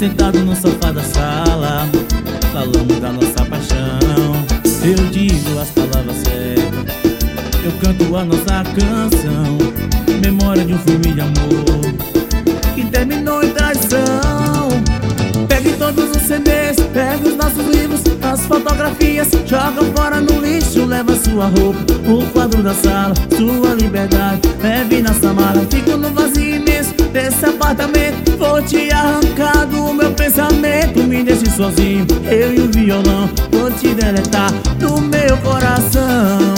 Sentado no sofá da sala, falamos da nossa paixão. Eu digo as palavras certas, eu canto a nossa canção. Memória de um filme de amor que terminou em traição. Pegue todos os CDs, pegue os nossos livros, as fotografias, joga fora no lixo. Leva sua roupa, o quadro da sala, sua liberdade, leve nessa mala. Fico no vazio imenso desse apartamento, vou te arrancar do meu pensamento. Me deixe sozinho, eu e o violão, vou te deletar do meu coração.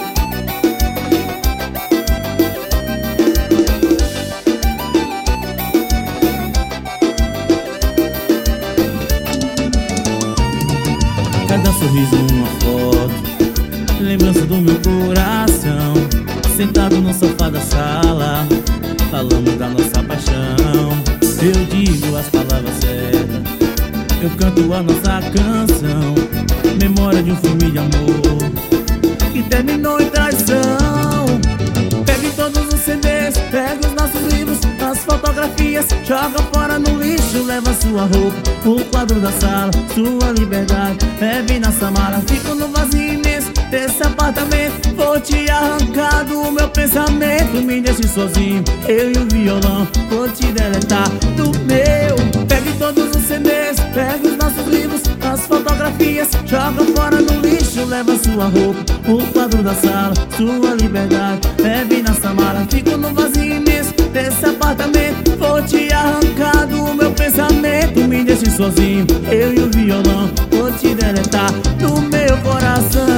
Cada sorriso uma foto, lembrança do meu coração. Sentado no sofá da sala, falamos da nossa paixão. Eu digo as palavras certas, eu canto a nossa canção. Memória de um filme de amor que terminou em traição. Pegue todos os CDs, pegue os nossos livros, as fotografias, joga fora no lixo. Leva sua roupa, o quadro da sala, sua liberdade, leve nessa mala. Fico no vazio imenso desse apartamento, vou te arrancar do meu pensamento. Me deixe sozinho, eu e o violão, vou te deletar do meu. Pegue todos os CDs, pegue os nossos livros, as fotografias, joga fora no lixo. Leva sua roupa, o quadro da sala, sua liberdade, leve nessa mala. Fico no vazio imenso desse apartamento, vou te arrancar do meu pensamento. Me deixe sozinho, eu e o violão, vou te deletar do meu coração.